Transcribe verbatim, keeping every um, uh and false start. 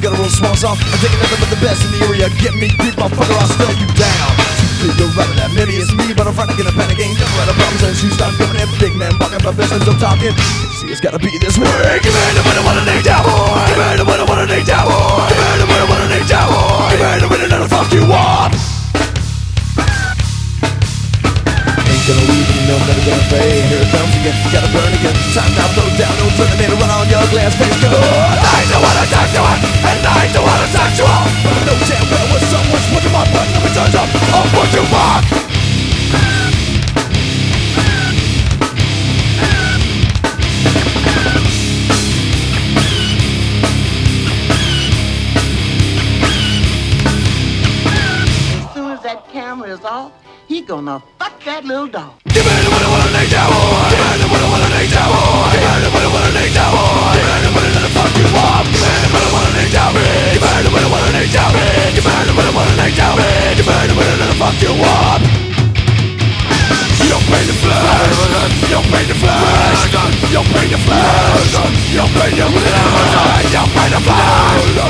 got a real small song. I'm taking nothing but the best in the area. Get me beat, motherfucker, I'll spell you down. You're running that, maybe it's me, but I'm front again, a panic ain't never had a problem since you start coming in. Big man, walking about business, I'm talking. See, it's gotta be this way. Give me the winner, what a name down, boy. Give me the winner, what a name down, boy. Give me the winner, what a name down, boy. Give me the winner, that'll fuck you up. Ain't gonna leave and you know I'm never gonna fade. Here it comes again, gotta burn again. Time now, throw down, no turning in, run on your glass face. Good. I don't wanna talk to it, and I don't wanna talk to all. But I know damn well when someone's pushing my button, if it turns up, I'll push you back. As soon as that camera is off, he gonna fuck that little dog. Give me the winner, what a name down, boy. Give me the winner, what a name down, boy. Give me the winner, what a name down, boy. Give me the winner, that'll fuck you up. Give me the winner, what a name down, boy. Give me the winner, what a name down, boy. Give me the winner, what a name down, boy. Give me the winner, that'll fuck you up. You don't pay the flash. You don't pay the flash. You don't pay the flash. You don't pay the flash. You don't pay the flash.